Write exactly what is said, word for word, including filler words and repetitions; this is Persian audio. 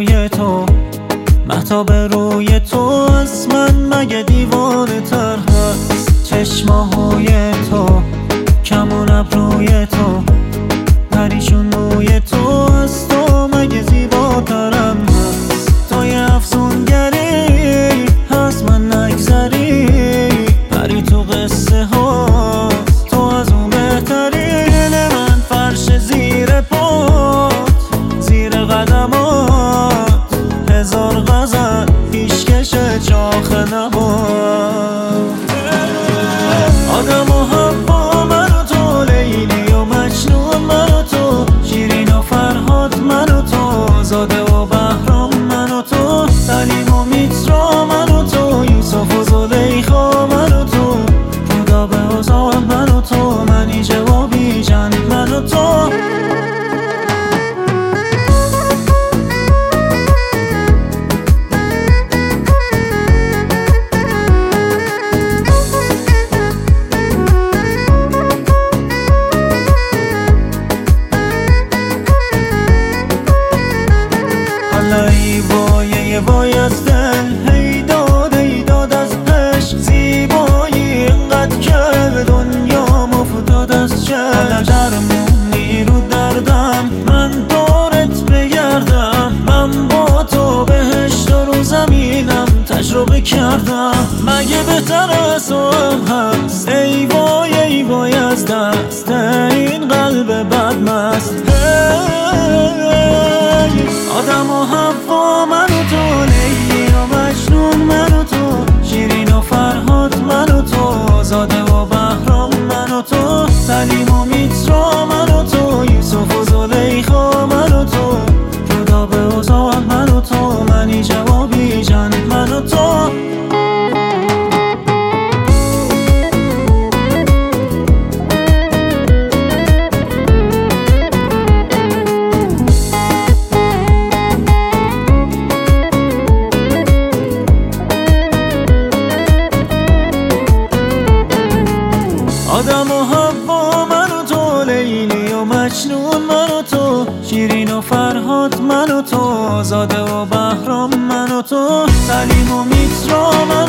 روی تو، مهتاب روی تو از من مگه دیوانه تر هست؟ چشماهای تو، کمون ابروی تو، پریشون موی تو از تو مگه زیباترم هست؟ تو یه افسونگری هست من نگذری، پری تو قصه ها تو از اون بهتری. دل من فرش زیر پات، زیر قدمات، هزار غزل پیشکش چاخ نبات. آدم و حوا من و تو، لیلی و مجنون من و تو، شیرین و فرهاد من و تو، زاده و بهرام من و تو، سلیم و میترا من و تو، یوسف و زلیخا من و تو، رودابه و زال من و تو، منیژه و بیژن من و تو. ای وای ای وای از دل، هی داد ای داد از عشق، زیبایی اینقدر که به دنیا مفتاد از چشم. درمونی رو دردم من دارت بگردم، من با تو بهشت رو زمینم تجربه کردم، مگه بهتر از تو هم هست؟ ای وای ای وای از دست این قلب بدمست. آدم و حوا من و تو، لیلی و مجنون من و تو، شیرین و فرهاد من و تو، زاده و بهرام من و تو، سلیم و میترا من و تو، یوسف و زلیخا من و تو، رودابه و زال من و تو، منیژه و بیژن من و تو. آدم و حوا من و تو، لیلی و مجنون من و تو، شیرین و فرهاد من و تو، زاده و بهرام من و تو، سلیم و میترا من